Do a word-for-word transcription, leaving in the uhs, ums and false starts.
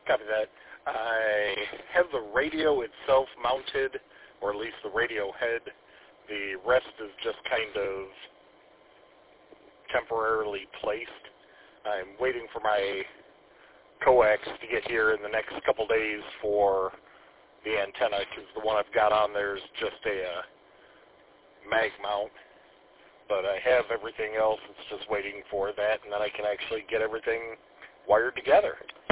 Copy that. I have the radio itself mounted, or at least the radio head. The rest is just kind of temporarily placed. I'm waiting for my coax to get here in the next couple days for the antenna, because the one I've got on there is just a uh, mag mount. But I have everything else. It's just waiting for that, and then I can actually get everything wired together.